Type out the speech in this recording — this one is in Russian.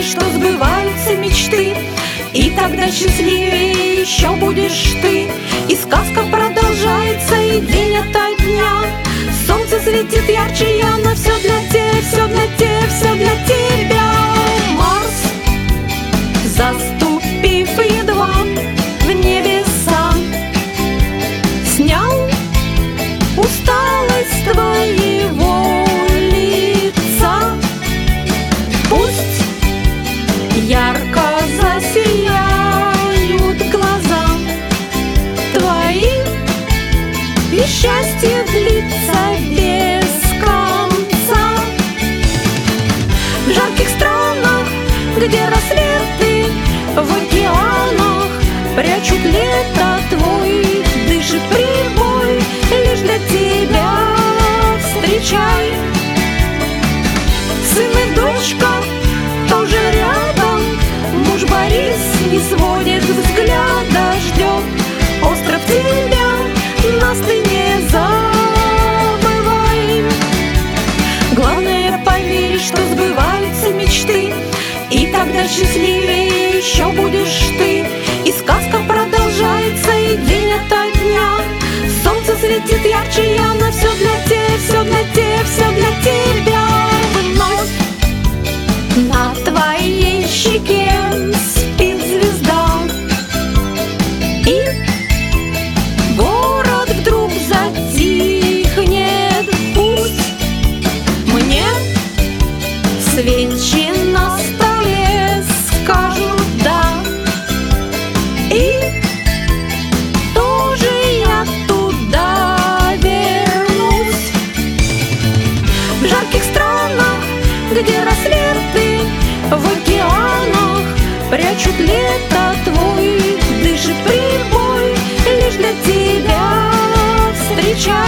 что сбываются мечты, и тогда счастливее еще будешь ты. И сказка продолжается, и день ото дня. Солнце светит ярче, явно все для тебя, все для тебя, все для тебя. Марс, заступив едва в небеса, снял усталость твоего лица. Пусть ярко засияют глаза твои, и счастье длится без конца. В жарких странах, где рассветы в океанах прячут лето твой, дышит прибой, лишь для тебя встречай. Сын и дочка тоже рядом, муж Борис не сводит взгляда, ждет остров тебя, нас ты не забывай. Главное поверить, что сбываются мечты, и тогда счастливее еще будешь ты. И сказка продолжается, и день ото дня. Солнце светит ярче, явно все для тебя, все для тебя, все для тебя. Вновь на твоей щеке спит звезда, и город вдруг затихнет. Пусть мне свечи на столе скажут да, и тоже я туда вернусь. В жарких странах, где рассветы в океанах прячут лето твой, дышит прибой, лишь для тебя встречай.